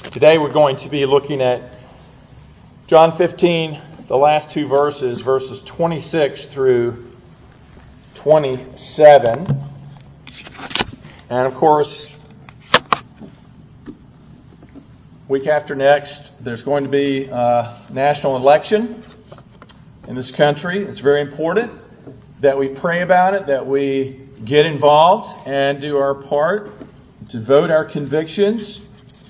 Today we're going to be looking at John 15, the last two verses, verses 26 through 27. And of course, week after next, there's going to be a national election in this country. It's very important that we pray about it, that we get involved and do our part to vote our convictions.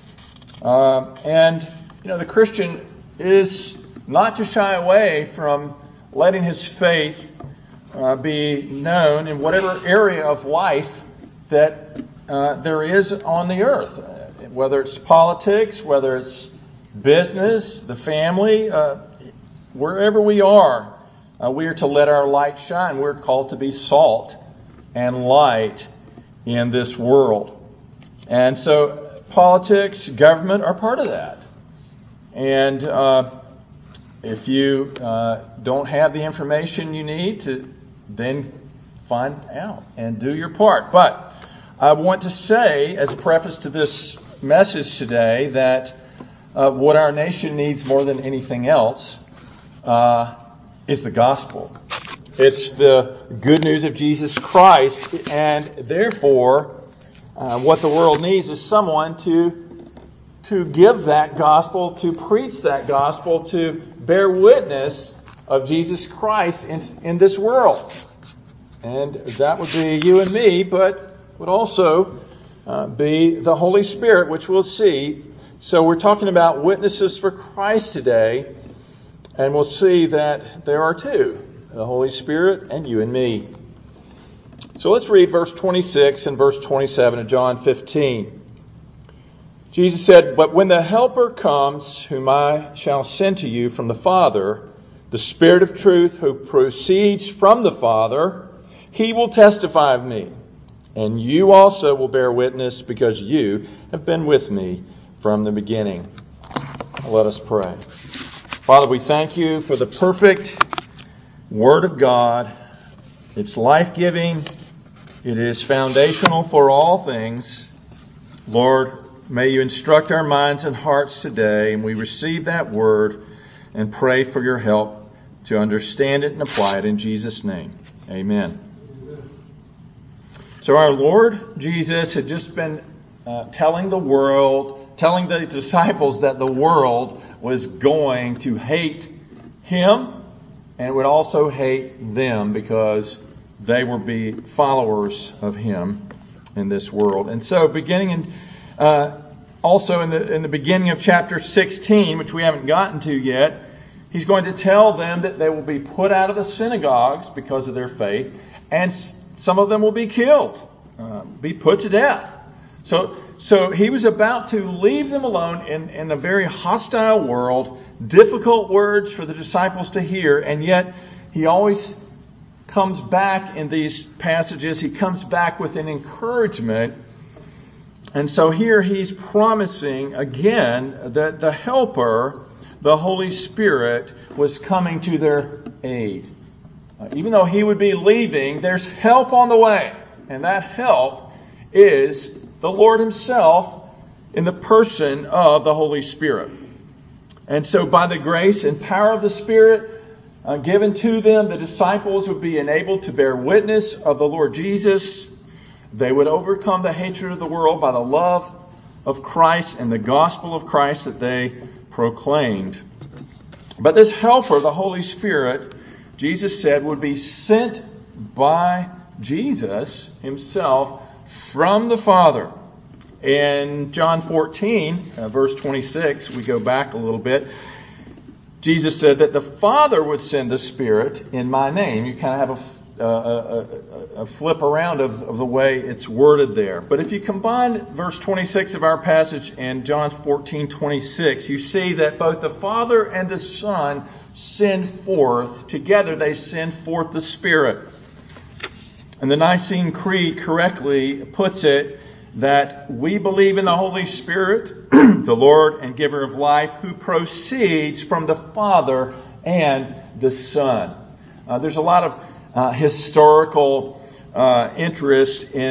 The Christian is not to shy away from letting his faith be known in whatever area of life that there is on the earth. Whether it's politics, whether it's business, the family, wherever we are to let our light shine. We're called to be salt and light in this world. And so politics, government are part of that. And if you don't have the information you need to then find out and do your part. But I want to say, as a preface to this message today, that what our nation needs more than anything else is the gospel. It's the good news of Jesus Christ, and therefore what the world needs is someone to give that gospel, to preach that gospel, to bear witness of Jesus Christ in this world. And that would be you and me, but would also be the Holy Spirit, which we'll see. So we're talking about witnesses for Christ today, and we'll see that there are two, the Holy Spirit and you and me. So let's read verse 26 and verse 27 of John 15. Jesus said, "But when the Helper comes, whom I shall send to you from the Father, the Spirit of truth who proceeds from the Father, He will testify of me. And you also will bear witness because you have been with me from the beginning." Let us pray. Father, we thank you for the perfect Word of God. It's life-giving. It is foundational for all things. Lord, may you instruct our minds and hearts today, and we receive that Word and pray for your help to understand it and apply it in Jesus' name. Amen. So our Lord Jesus had just been telling the disciples that the world was going to hate Him and would also hate them because they would be followers of Him in this world. And so beginning also in the beginning of chapter 16, which we haven't gotten to yet, He's going to tell them that they will be put out of the synagogues because of their faith, and some of them will be killed, be put to death. So He was about to leave them alone in a very hostile world, difficult words for the disciples to hear, and yet He always comes back in these passages. He comes back with an encouragement. And so here He's promising again that the Helper, the Holy Spirit, was coming to their aid. Even though He would be leaving, there's help on the way. And that help is the Lord Himself in the person of the Holy Spirit. And so by the grace and power of the Spirit given to them, the disciples would be enabled to bear witness of the Lord Jesus. They would overcome the hatred of the world by the love of Christ and the gospel of Christ that they proclaimed. But this Helper, the Holy Spirit, Jesus said would be sent by Jesus Himself from the Father. In John 14, verse 26, we go back a little bit. Jesus said that the Father would send the Spirit in my name. You kind of have a flip around of the way it's worded there. But if you combine verse 26 of our passage and John 14:26, you see that both the Father and the Son send forth, together they send forth the Spirit. And the Nicene Creed correctly puts it that we believe in the Holy Spirit, the Lord and giver of life, who proceeds from the Father and the Son. There's a lot of historical interest in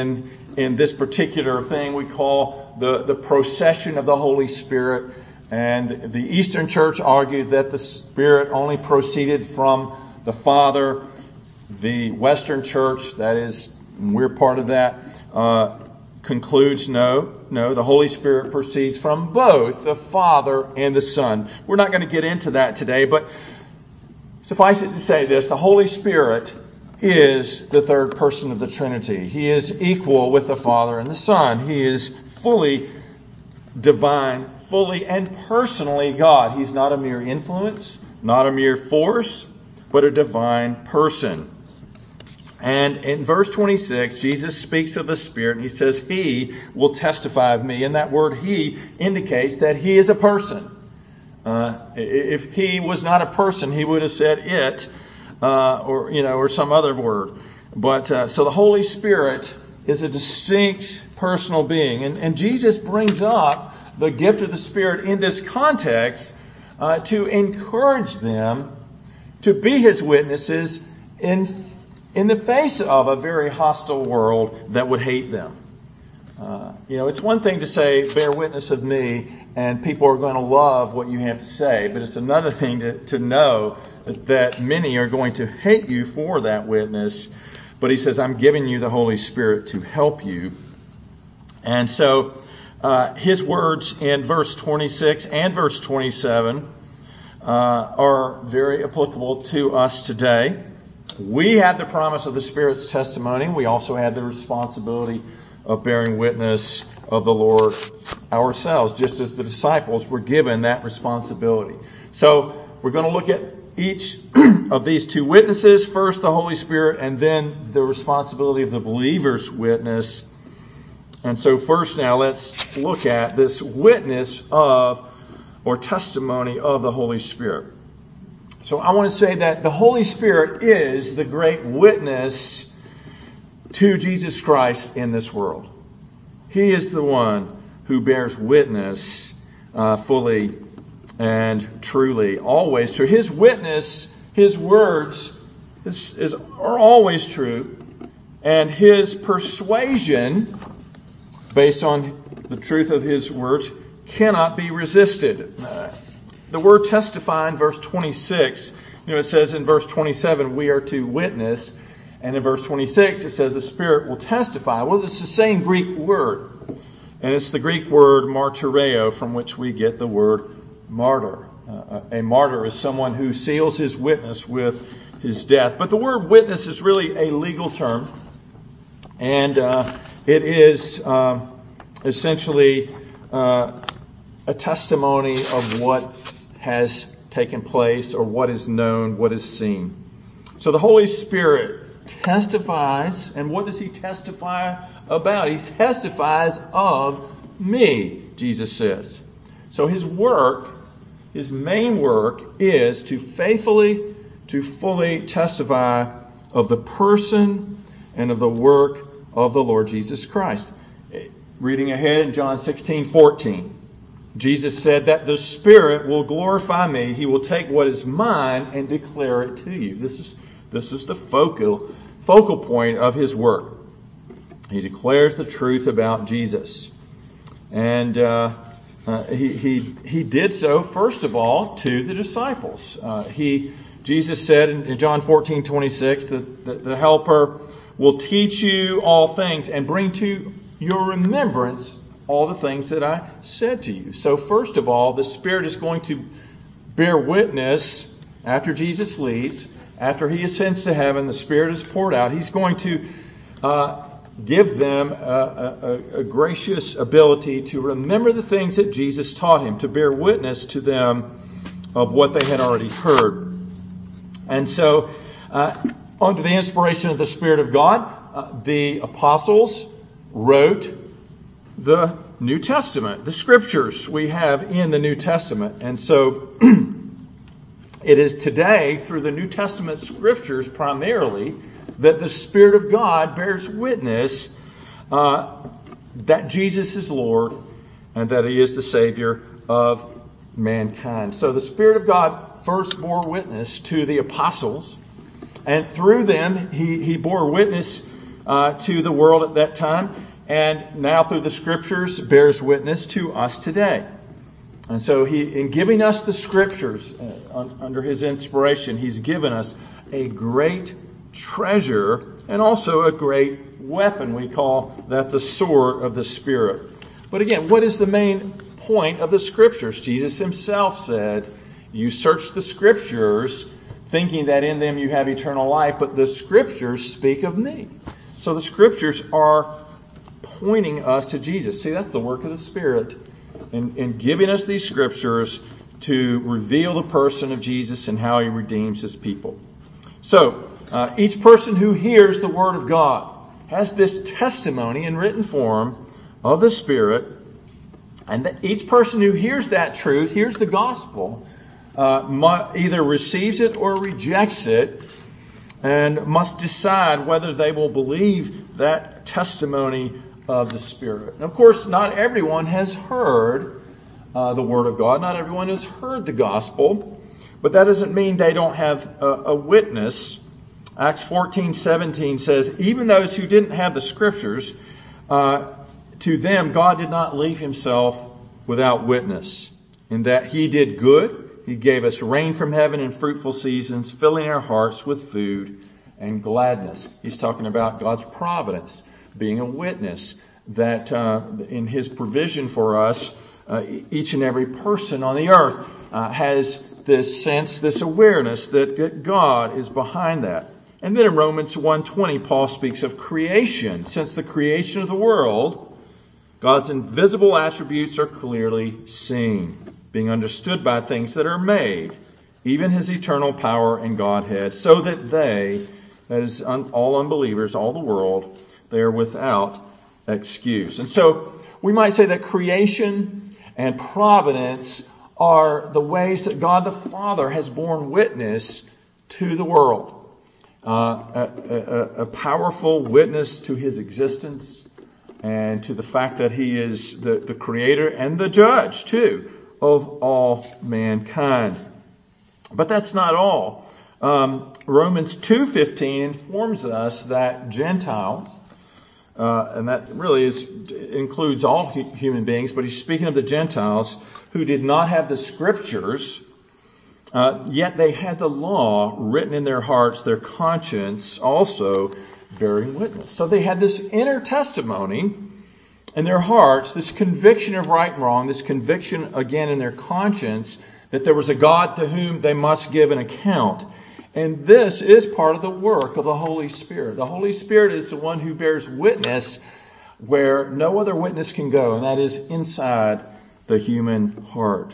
in this particular thing we call the procession of the Holy Spirit. And the Eastern Church argued that the Spirit only proceeded from the Father. The Western Church, that is, we're part of that, concludes no, the Holy Spirit proceeds from both the Father and the Son. We're not going to get into that today, but suffice it to say this: the Holy Spirit is the third person of the Trinity. He is equal with the Father and the Son. He is fully divine, fully and personally God. He's not a mere influence, not a mere force, but a divine person. And in verse 26, Jesus speaks of the Spirit, and He says, He will testify of me. And that word He indicates that He is a person. If He was not a person, He would have said it, or some other word. But so the Holy Spirit is a distinct personal being. And Jesus brings up the gift of the Spirit in this context to encourage them to be His witnesses in the face of a very hostile world that would hate them. It's one thing to say, bear witness of me, and people are going to love what you have to say. But it's another thing to know that many are going to hate you for that witness. But He says, I'm giving you the Holy Spirit to help you. And so His words in verse 26 and verse 27 are very applicable to us today. We have the promise of the Spirit's testimony. We also have the responsibility of bearing witness of the Lord ourselves, just as the disciples were given that responsibility. So we're going to look at each of these two witnesses. First, the Holy Spirit, and then the responsibility of the believer's witness. And so first now let's look at this witness of, or testimony of, the Holy Spirit. So I want to say that the Holy Spirit is the great witness to Jesus Christ in this world. He is the one who bears witness fully and truly, always true. His witness, His words are always true, and His persuasion, based on the truth of His words, cannot be resisted. The word testify in verse 26, it says in verse 27, we are to witness. And in verse 26, it says the Spirit will testify. Well, it's the same Greek word. And it's the Greek word martyreo, from which we get the word martyr. A martyr is someone who seals his witness with his death. But the word witness is really a legal term. And it is essentially a testimony of what has taken place, or what is known, what is seen. So the Holy Spirit testifies, and what does He testify about? He testifies of me, Jesus says. So His work, His main work, is to faithfully, to fully testify of the person and of the work of the Lord Jesus Christ. Reading ahead in John 16:14. Jesus said that the Spirit will glorify me. He will take what is mine and declare it to you. This is the focal point of His work. He declares the truth about Jesus. And he did so, first of all, to the disciples. Jesus said in John 14:26 that the Helper will teach you all things and bring to your remembrance all the things that I said to you. So first of all, the Spirit is going to bear witness after Jesus leaves. After He ascends to heaven, the Spirit is poured out. He's going to give them a gracious ability to remember the things that Jesus taught Him, to bear witness to them of what they had already heard. And so, under the inspiration of the Spirit of God, the apostles wrote the New Testament, the Scriptures we have in the New Testament. And so it is today, through the New Testament Scriptures primarily, that the Spirit of God bears witness that Jesus is Lord and that He is the Savior of mankind. So the Spirit of God first bore witness to the apostles, and through them He bore witness to the world at that time. and now through the Scriptures bears witness to us today. And so in giving us the Scriptures, under His inspiration, He's given us a great treasure and also a great weapon. We call that the sword of the Spirit. But again, what is the main point of the Scriptures? Jesus Himself said, you search the Scriptures thinking that in them you have eternal life, but the Scriptures speak of me. So the Scriptures are pointing us to Jesus. See, that's the work of the Spirit in giving us these Scriptures to reveal the person of Jesus and how He redeems His people. So, each person who hears the Word of God has this testimony in written form of the Spirit, and that each person who hears that truth, hears the gospel, either receives it or rejects it, and must decide whether they will believe that testimony of the Spirit. And of course, not everyone has heard the Word of God. Not everyone has heard the gospel, but that doesn't mean they don't have a witness. Acts 14:17 says, even those who didn't have the Scriptures, to them God did not leave Himself without witness, in that He did good. He gave us rain from heaven in fruitful seasons, filling our hearts with food and gladness. He's talking about God's providence, being a witness that in His provision for us, each and every person on the earth has this sense, this awareness that God is behind that. And then in Romans 1:20, Paul speaks of creation. Since the creation of the world, God's invisible attributes are clearly seen, being understood by things that are made, even His eternal power and Godhead, so that they, that is all unbelievers, all the world, they are without excuse. And so we might say that creation and providence are the ways that God the Father has borne witness to the world. A powerful witness to His existence and to the fact that He is the creator and the judge, too, of all mankind. But that's not all. Romans 2:15 informs us that Gentiles, and that really includes all human beings, but he's speaking of the Gentiles who did not have the Scriptures, yet they had the law written in their hearts, their conscience also bearing witness. So they had this inner testimony in their hearts, this conviction of right and wrong, this conviction again in their conscience that there was a God to whom they must give an account. And this is part of the work of the Holy Spirit. The Holy Spirit is the one who bears witness where no other witness can go, and that is inside the human heart.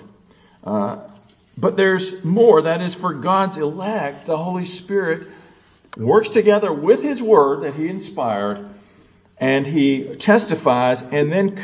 But there's more. That is, for God's elect, the Holy Spirit works together with His Word that He inspired, and He testifies and then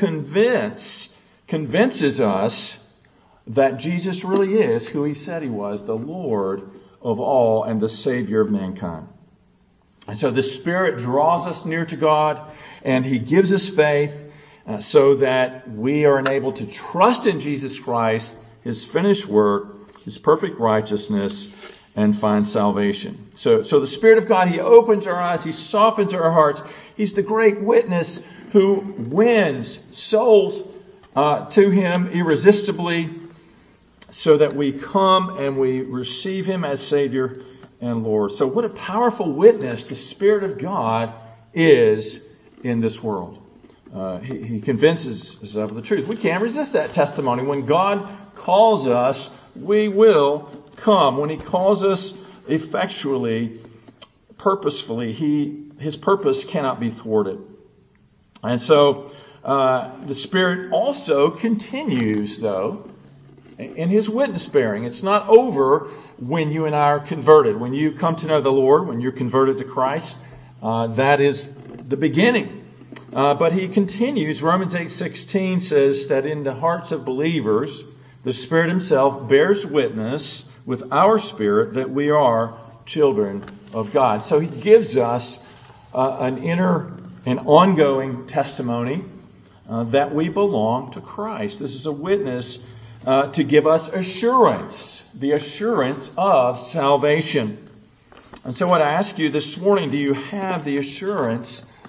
convinces us that Jesus really is who He said He was, the Lord of all and the Savior of mankind. And so the Spirit draws us near to God, and He gives us faith so that we are enabled to trust in Jesus Christ, His finished work, His perfect righteousness, and find salvation. So the Spirit of God, He opens our eyes, He softens our hearts. He's the great witness who wins souls to Him irresistibly, so that we come and we receive Him as Savior and Lord. So what a powerful witness the Spirit of God is in this world. He convinces us of the truth. We can't resist that testimony. When God calls us, we will come. When He calls us effectually, purposefully, His purpose cannot be thwarted. And so the Spirit also continues, though, in His witness bearing. It's not over when you and I are converted. When you come to know the Lord, when you're converted to Christ, that is the beginning. But He continues. Romans 8:16 says that in the hearts of believers, the Spirit Himself bears witness with our spirit that we are children of God. So He gives us an inner and ongoing testimony that we belong to Christ. This is a witness to give us assurance, the assurance of salvation. And so what I ask you this morning, do you have the assurance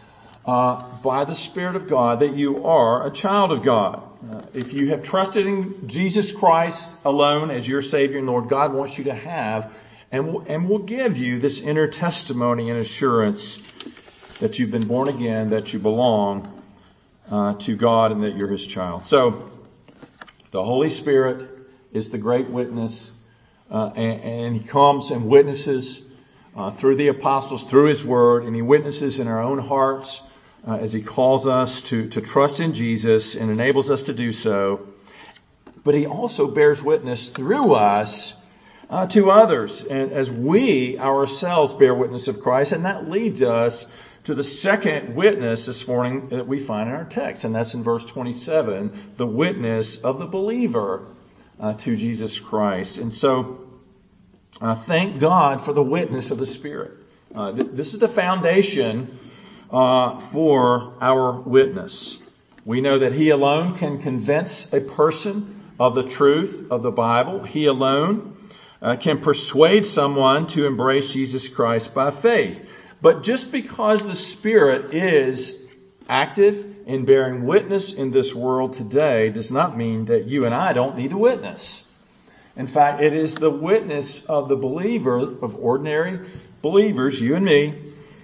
by the Spirit of God that you are a child of God. If you have trusted in Jesus Christ alone as your Savior and Lord, God wants you to have and will give you this inner testimony and assurance that you've been born again, that you belong to God and that you're His child. So, the Holy Spirit is the great witness, and He comes and witnesses through the apostles, through His Word, and He witnesses in our own hearts as He calls us to trust in Jesus and enables us to do so. But He also bears witness through us to others, and as we ourselves bear witness of Christ, and that leads us to the second witness this morning that we find in our text, and that's in verse 27, the witness of the believer to Jesus Christ. And so, thank God for the witness of the Spirit. This is the foundation for our witness. We know that He alone can convince a person of the truth of the Bible. He alone can persuade someone to embrace Jesus Christ by faith. But just because the Spirit is active in bearing witness in this world today does not mean that you and I don't need a witness. In fact, it is the witness of the believer, of ordinary believers, you and me,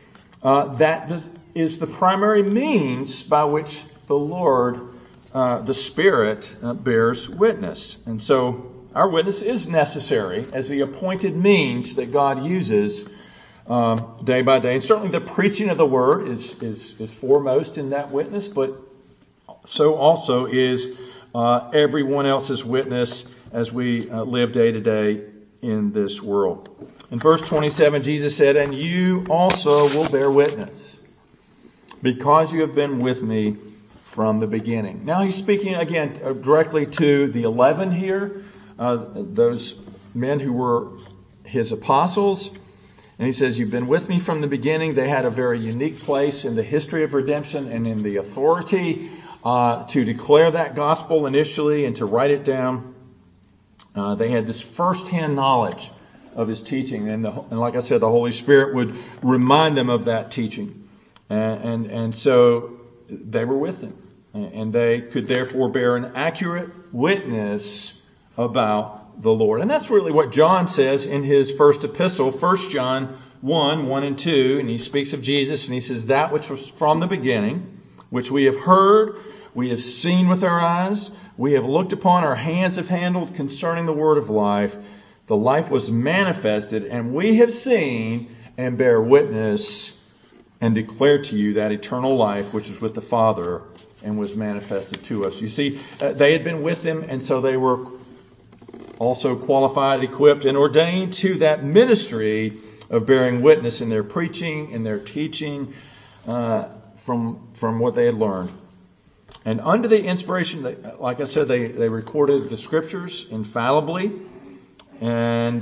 that is the primary means by which the Lord, the Spirit, bears witness. And so our witness is necessary as the appointed means that God uses day by day. And certainly the preaching of the Word is foremost in that witness, but so also is everyone else's witness as we live day to day in this world. In verse 27, Jesus said, "And you also will bear witness, because you have been with me from the beginning." Now He's speaking again directly to the 11 here, those men who were His apostles. And He says, "You've been with me from the beginning." They had a very unique place in the history of redemption and in the authority to declare that gospel initially and to write it down. They had this first-hand knowledge of His teaching. And like I said, the Holy Spirit would remind them of that teaching. And so they were with Him. And they could therefore bear an accurate witness about the Lord. And that's really what John says in his first epistle, 1 John 1 and 2. And he speaks of Jesus and he says, "That which was from the beginning, which we have heard, we have seen with our eyes, we have looked upon, our hands have handled concerning the word of life. The life was manifested, and we have seen and bear witness and declare to you that eternal life which is with the Father and was manifested to us." You see, they had been with Him, and so they were also qualified, equipped, and ordained to that ministry of bearing witness in their preaching, in their teaching, from what they had learned. And under the inspiration, like I said, they recorded the Scriptures infallibly. And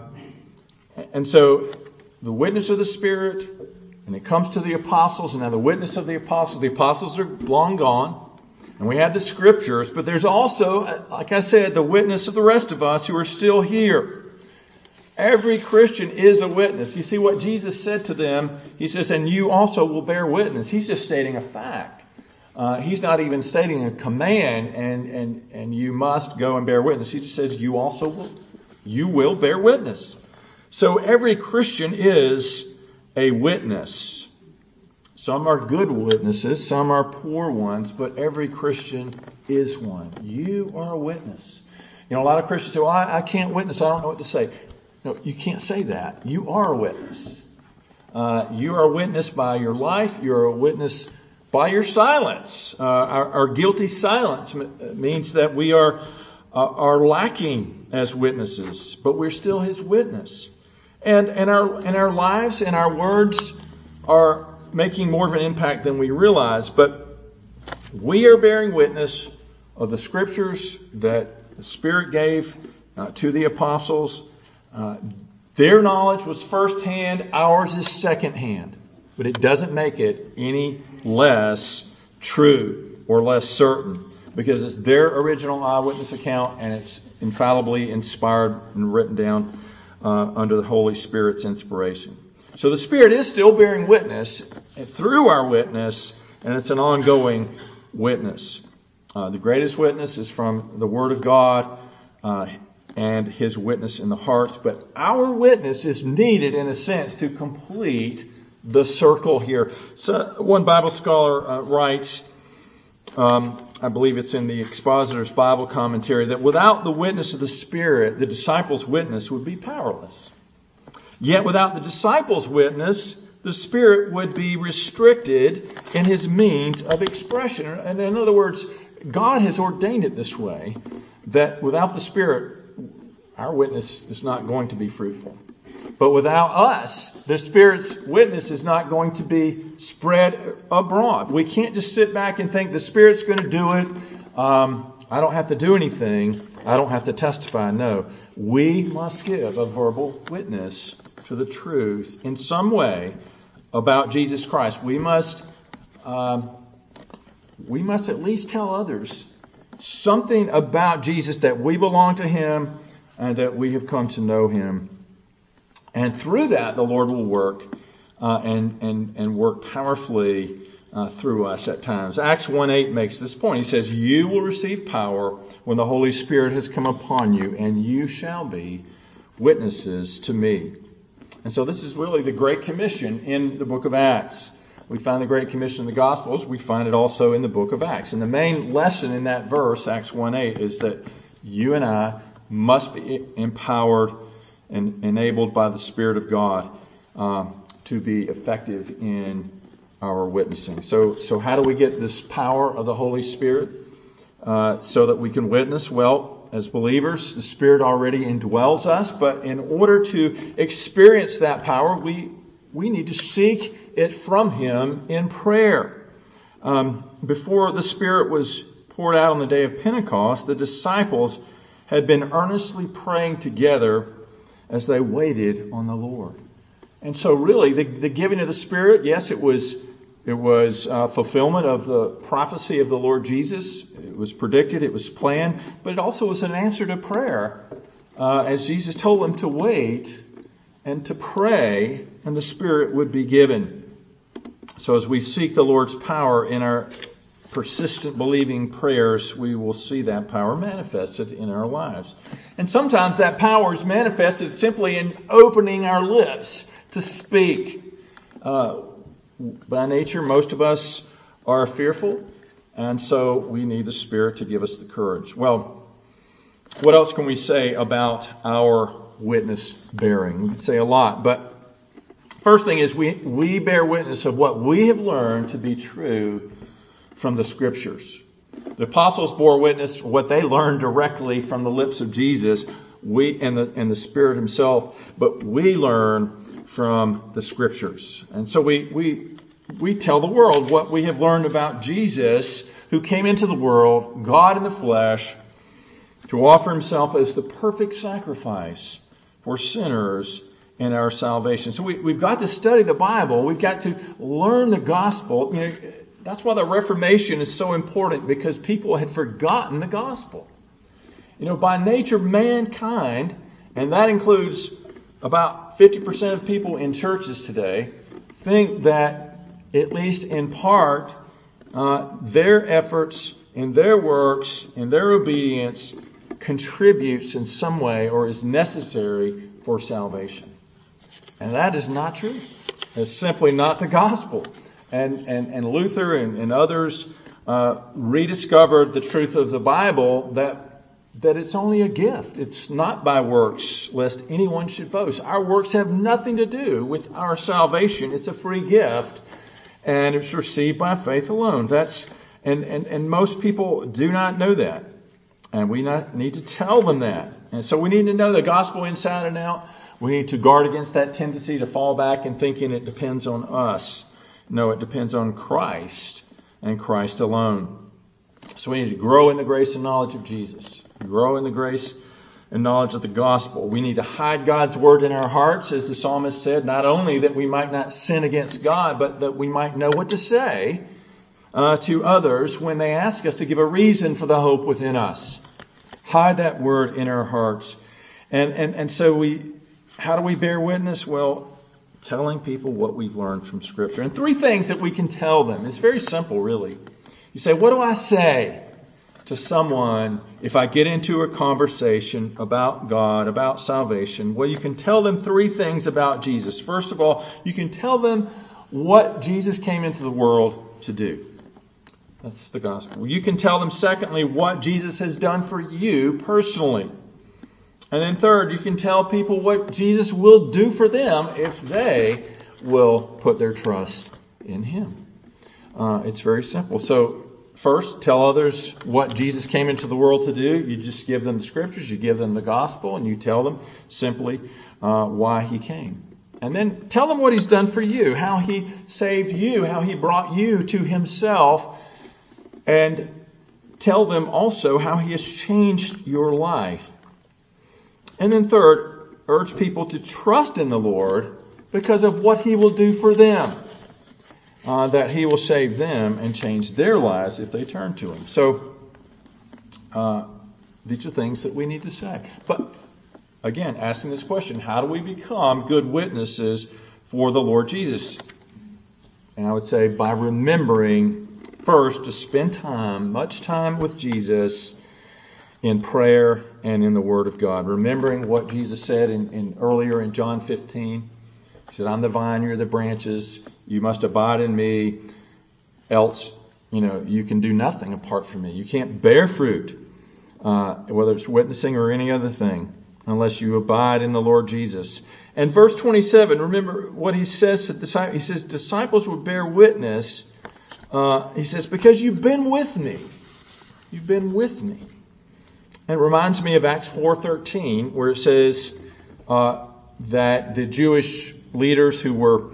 so the witness of the Spirit, and it comes to the apostles, and now the witness of the apostles are long gone. And we have the Scriptures, but there's also, like I said, the witness of the rest of us who are still here. Every Christian is a witness. You see what Jesus said to them. He says, "And you also will bear witness." He's just stating a fact. He's not even stating a command, and you must go and bear witness. He just says, you will bear witness. So every Christian is a witness. Some are good witnesses, some are poor ones, but every Christian is one. You are a witness. You know, a lot of Christians say, "Well, I can't witness, I don't know what to say." No, you can't say that. You are a witness. You are a witness by your life. You're a witness by your silence. Our guilty silence means that we are lacking as witnesses, but we're still His witness. And our lives and our words are making more of an impact than we realize, but we are bearing witness of the Scriptures that the Spirit gave to the apostles. Their knowledge was firsthand, ours is secondhand, but it doesn't make it any less true or less certain, because it's their original eyewitness account and it's infallibly inspired and written down under the Holy Spirit's inspiration. So the Spirit is still bearing witness through our witness, and it's an ongoing witness. The greatest witness is from the Word of God and His witness in the hearts. But our witness is needed, in a sense, to complete the circle here. So one Bible scholar writes, I believe it's in the Expositor's Bible Commentary, that without the witness of the Spirit, the disciples' witness would be powerless. Yet without the disciples' witness, the Spirit would be restricted in His means of expression. And in other words, God has ordained it this way, that without the Spirit, our witness is not going to be fruitful. But without us, the Spirit's witness is not going to be spread abroad. We can't just sit back and think the Spirit's going to do it. I don't have to do anything. I don't have to testify. No. We must give a verbal witness to the truth in some way about Jesus Christ. We must at least tell others something about Jesus, that we belong to Him and that we have come to know Him. And through that, the Lord will work and work powerfully through us at times. Acts 1:8 makes this point. He says, "You will receive power when the Holy Spirit has come upon you, and you shall be witnesses to me." And so this is really the Great Commission in the book of Acts. We find the Great Commission in the Gospels. We find it also in the book of Acts. And the main lesson in that verse, Acts 1:8, is that you and I must be empowered and enabled by the Spirit of God to be effective in our witnessing. So how do we get this power of the Holy Spirit so that we can witness? Well, as believers, the Spirit already indwells us, but in order to experience that power, we need to seek it from Him in prayer. Before the Spirit was poured out on the day of Pentecost, the disciples had been earnestly praying together as they waited on the Lord. And so really, the giving of the Spirit, yes, it was fulfillment of the prophecy of the Lord Jesus. It was predicted, it was planned, but it also was an answer to prayer. As Jesus told them to wait and to pray, and the Spirit would be given. So as we seek the Lord's power in our persistent believing prayers, we will see that power manifested in our lives. And sometimes that power is manifested simply in opening our lips to speak. By nature, most of us are fearful, and so we need the Spirit to give us the courage. Well, what else can we say about our witness bearing? We can say a lot, but first thing is we bear witness of what we have learned to be true from the Scriptures. The apostles bore witness to what they learned directly from the lips of Jesus, and the Spirit Himself, but we learn from the Scriptures. And so we tell the world what we have learned about Jesus, who came into the world, God in the flesh, to offer Himself as the perfect sacrifice for sinners in our salvation. So we've got to study the Bible. We've got to learn the gospel. That's why the Reformation is so important, because people had forgotten the gospel. By nature, mankind, and that includes about 50% of people in churches today, think that, at least in part, their efforts and their works and their obedience contributes in some way or is necessary for salvation. And that is not true. It's simply not the gospel. And Luther and others rediscovered the truth of the Bible, that it's only a gift. It's not by works, lest anyone should boast. Our works have nothing to do with our salvation. It's a free gift, and it's received by faith alone. And most people do not know that. And we need to tell them that. And so we need to know the gospel inside and out. We need to guard against that tendency to fall back and thinking it depends on us. No, it depends on Christ and Christ alone. So we need to grow in the grace and knowledge of Jesus. Grow in the grace and knowledge of the gospel. We need to hide God's word in our hearts, as the psalmist said, not only that we might not sin against God, but that we might know what to say to others when they ask us to give a reason for the hope within us. Hide that word in our hearts. And so how do we bear witness? Well, Telling people what we've learned from Scripture. And 3 things that we can tell them. It's very simple, really. You say, what do I say to someone if I get into a conversation about God, about salvation? Well, you can tell them 3 things about Jesus. First of all, you can tell them what Jesus came into the world to do. That's the gospel. You can tell them, secondly, what Jesus has done for you personally. And then third, you can tell people what Jesus will do for them if they will put their trust in Him. It's very simple. So first, tell others what Jesus came into the world to do. You just give them the Scriptures, you give them the gospel, and you tell them simply why He came. And then tell them what He's done for you, how He saved you, how He brought you to Himself. And tell them also how He has changed your life. And then third, urge people to trust in the Lord because of what He will do for them. That He will save them and change their lives if they turn to Him. So, these are things that we need to say. But, again, asking this question, how do we become good witnesses for the Lord Jesus? And I would say by remembering first to spend much time with Jesus in prayer and in the Word of God. Remembering what Jesus said earlier in John 15. He said, I'm the vine, you're the branches. You must abide in me. Else, you can do nothing apart from me. You can't bear fruit, whether it's witnessing or any other thing, unless you abide in the Lord Jesus. And verse 27, remember what He says to the disciples. He says, disciples will bear witness. He says, because you've been with me. You've been with me. And it reminds me of Acts 4:13, where it says that the Jewish leaders who were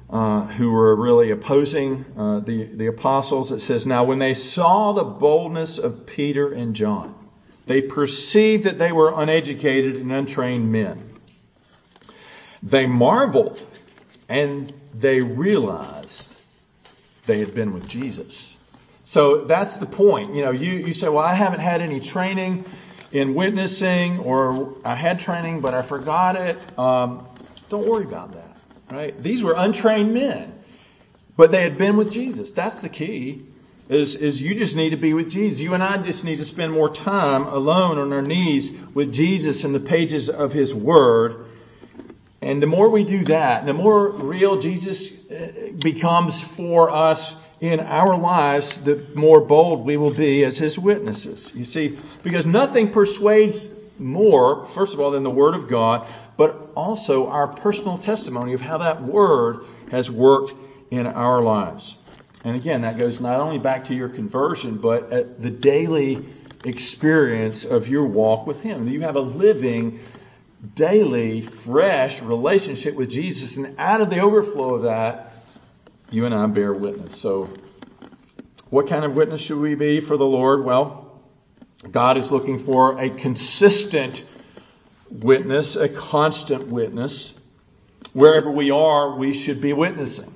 really opposing the apostles, it says, now when they saw the boldness of Peter and John, they perceived that they were uneducated and untrained men. They marveled and they realized they had been with Jesus. So that's the point. You say, well, I haven't had any training in witnessing, or I had training, but I forgot it. Don't worry about that, right? These were untrained men, but they had been with Jesus. That's the key, is you just need to be with Jesus. You and I just need to spend more time alone on our knees with Jesus in the pages of His Word. And the more we do that, the more real Jesus becomes for us in our lives, the more bold we will be as His witnesses. You see, because nothing persuades more, first of all, than the Word of God, but also our personal testimony of how that Word has worked in our lives. And again, that goes not only back to your conversion, but at the daily experience of your walk with Him. You have a living, daily, fresh relationship with Jesus, and out of the overflow of that, you and I bear witness. So, what kind of witness should we be for the Lord? Well, God is looking for a consistent witness, a constant witness. Wherever we are, we should be witnessing.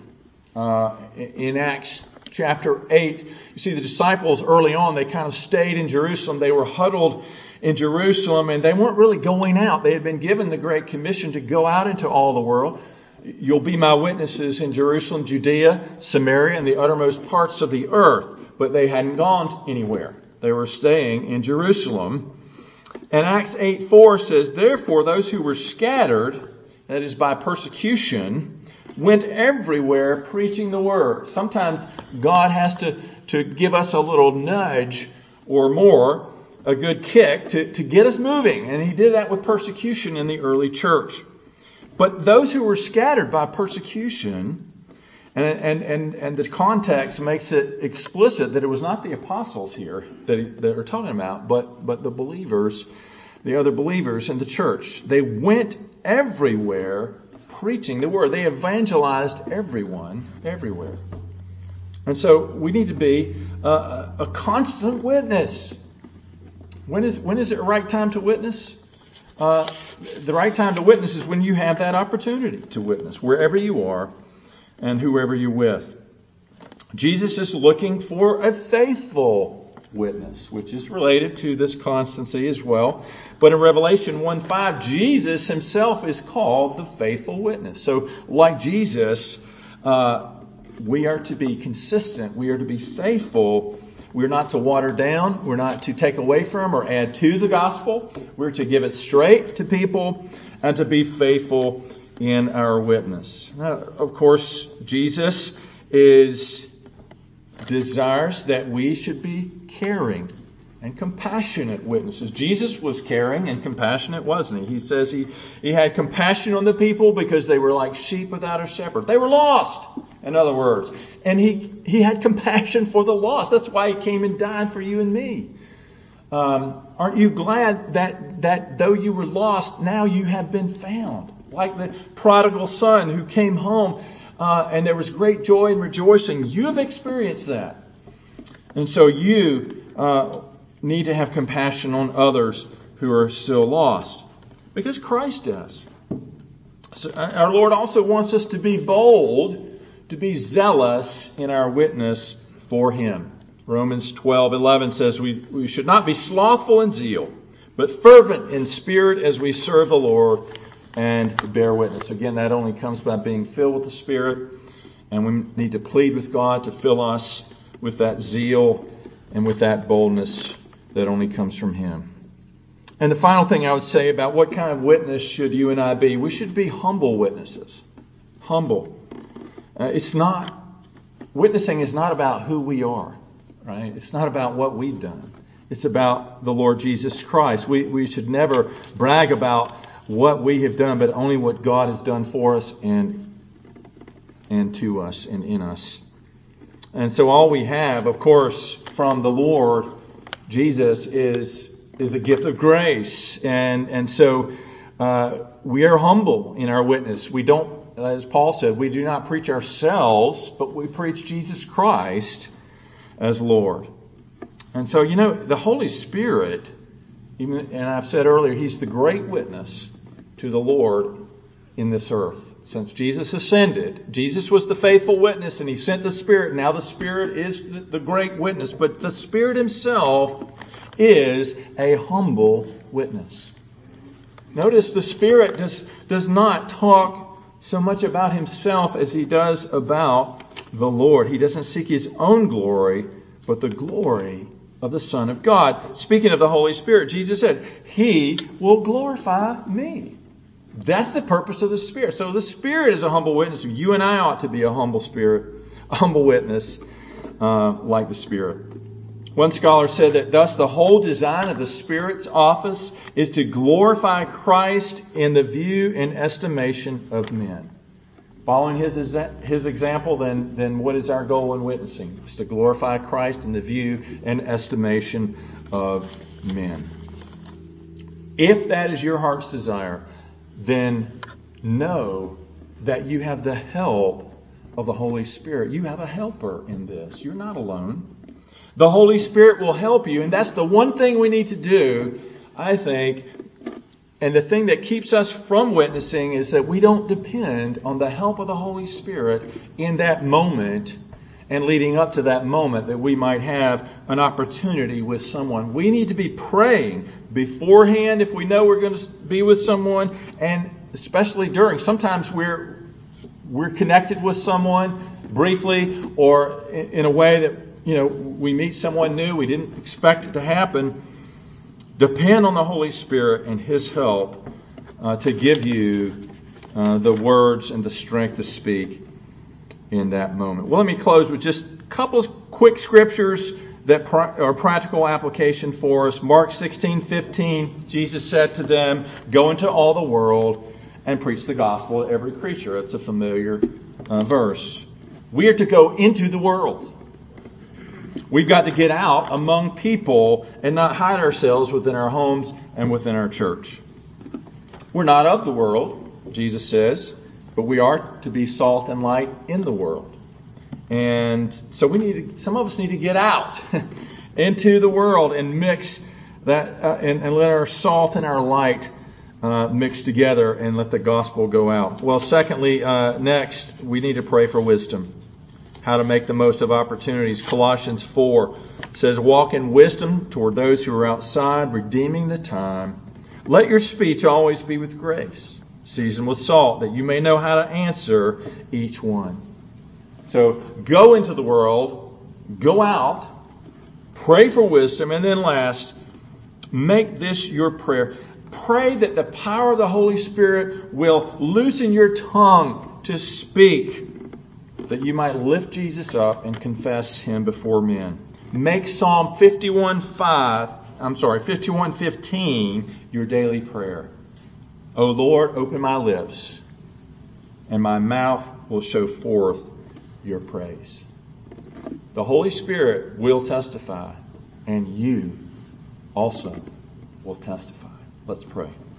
In Acts chapter 8, you see the disciples early on, they kind of stayed in Jerusalem. They were huddled in Jerusalem, and they weren't really going out. They had been given the Great Commission to go out into all the world. You'll be my witnesses in Jerusalem, Judea, Samaria, and the uttermost parts of the earth. But they hadn't gone anywhere. They were staying in Jerusalem. And Acts 8:4 says, therefore those who were scattered, that is by persecution, went everywhere preaching the word. Sometimes God has to give us a little nudge or more, a good kick to get us moving. And He did that with persecution in the early church. But those who were scattered by persecution, and the context makes it explicit that it was not the apostles here that are talking about, but the believers, the other believers in the church. They went everywhere preaching the word. They evangelized everyone, everywhere. And so we need to be a constant witness. When is it the right time to witness? The right time to witness is when you have that opportunity to witness, wherever you are and whoever you're with. Jesus is looking for a faithful witness, which is related to this constancy as well. But in Revelation 1:5, Jesus himself is called the faithful witness. So like Jesus, we are to be consistent. We are to be faithful. We're not to water down. We're not to take away from or add to the gospel. We're to give it straight to people and to be faithful in our witness. Now, of course, Jesus desires that we should be caring and compassionate witnesses. Jesus was caring and compassionate, wasn't he? He says he had compassion on the people because they were like sheep without a shepherd. They were lost, in other words. And he had compassion for the lost. That's why he came and died for you and me. Aren't you glad that though you were lost, now you have been found? Like the prodigal son who came home and there was great joy and rejoicing. You have experienced that. And so you need to have compassion on others who are still lost. Because Christ does. So our Lord also wants us to be bold, to be zealous in our witness for Him. Romans 12:11 says we should not be slothful in zeal, but fervent in spirit as we serve the Lord and bear witness. Again, that only comes by being filled with the Spirit, and we need to plead with God to fill us with that zeal and with that boldness that only comes from Him. And the final thing I would say about what kind of witness should you and I be, we should be humble witnesses. Humble. Witnessing is not about who we are, right? It's not about what we've done. It's about the Lord Jesus Christ. We should never brag about what we have done, but only what God has done for us and to us and in us. And so all we have, of course, from the Lord Jesus is a gift of grace. And so we are humble in our witness. We don't, as Paul said, we do not preach ourselves, but we preach Jesus Christ as Lord. And so, the Holy Spirit, and I've said earlier, He's the great witness to the Lord in this earth. Since Jesus ascended, Jesus was the faithful witness and He sent the Spirit. Now the Spirit is the great witness. But the Spirit Himself is a humble witness. Notice the Spirit does not talk so much about Himself as He does about the Lord. He doesn't seek His own glory, but the glory of the Son of God. Speaking of the Holy Spirit, Jesus said, He will glorify me. That's the purpose of the Spirit. So the Spirit is a humble witness. You and I ought to be a humble witness like the Spirit. One scholar said that thus the whole design of the Spirit's office is to glorify Christ in the view and estimation of men. Following his example, then what is our goal in witnessing? It's to glorify Christ in the view and estimation of men. If that is your heart's desire, then know that you have the help of the Holy Spirit. You have a helper in this. You're not alone. The Holy Spirit will help you, and that's the one thing we need to do, I think. And the thing that keeps us from witnessing is that we don't depend on the help of the Holy Spirit in that moment and leading up to that moment that we might have an opportunity with someone. We need to be praying beforehand if we know we're going to be with someone, and especially during. Sometimes we're connected with someone briefly or in a way that, we meet someone new. We didn't expect it to happen. Depend on the Holy Spirit and His help to give you the words and the strength to speak in that moment. Well, let me close with just a couple of quick scriptures that are practical application for us. Mark 16:15, Jesus said to them, "Go into all the world and preach the gospel to every creature." It's a familiar verse. We are to go into the world. We've got to get out among people and not hide ourselves within our homes and within our church. We're not of the world, Jesus says, but we are to be salt and light in the world. And so some of us need to get out into the world and mix that and let our salt and our light mix together and let the gospel go out. Well, secondly, next, we need to pray for wisdom. How to make the most of opportunities. Colossians 4, It says, walk in wisdom toward those who are outside, redeeming the time. Let your speech always be with grace, seasoned with salt, that you may know how to answer each one. So go into the world, go out, pray for wisdom, and then last, make this your prayer. Pray that the power of the Holy Spirit will loosen your tongue to speak, that you might lift Jesus up and confess Him before men. Make Psalm 51:15 your daily prayer. O Lord, open my lips, and my mouth will show forth your praise. The Holy Spirit will testify, and you also will testify. Let's pray.